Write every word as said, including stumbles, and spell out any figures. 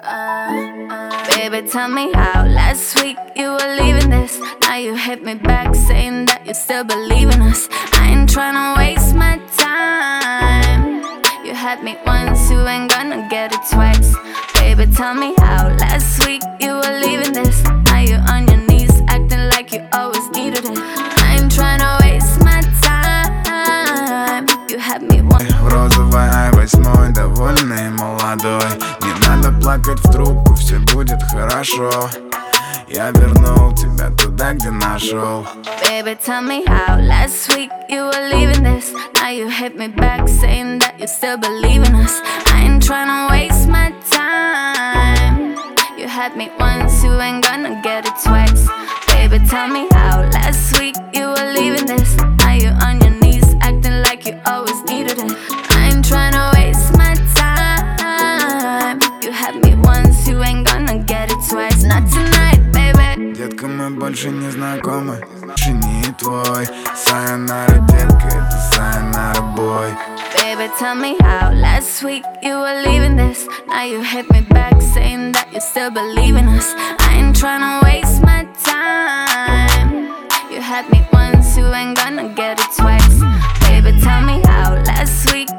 Baby, tell me how. Last week you were leaving this. Now you hit me back saying that you still believe in us. I ain't tryna waste my time. You had me once, you ain't gonna get it twice. Baby, tell me how. Last week you were leaving this. Now you on your knees acting like you always needed it. I ain't tryna waste my time. You had me once. В розовой ай восьмой, довольный молодой. Не надо плакать в трубку, все будет хорошо. Я вернул тебя туда, где нашел. Baby, tell me how. Last week you were leaving this. Now you hit me back saying that you still believe in us. I ain't tryna waste my time. You had me once, you ain't gonna get it twice. Baby, tell me how. Last week you were leaving this. Now you on your knees acting like you always needed it. I ain't tryna waste my time. You had me once, you ain't gonna get it twice. Not tonight, baby. Детка, мы больше не знакомы, больше не твой. Сайонара, детка, это сайонара, бой. Baby, tell me how. Last week you were leaving this. Now you hit me back saying that you still believe in us. I ain't tryna waste my time. You had me once, you ain't gonna get it twice. Baby, tell me how. Last week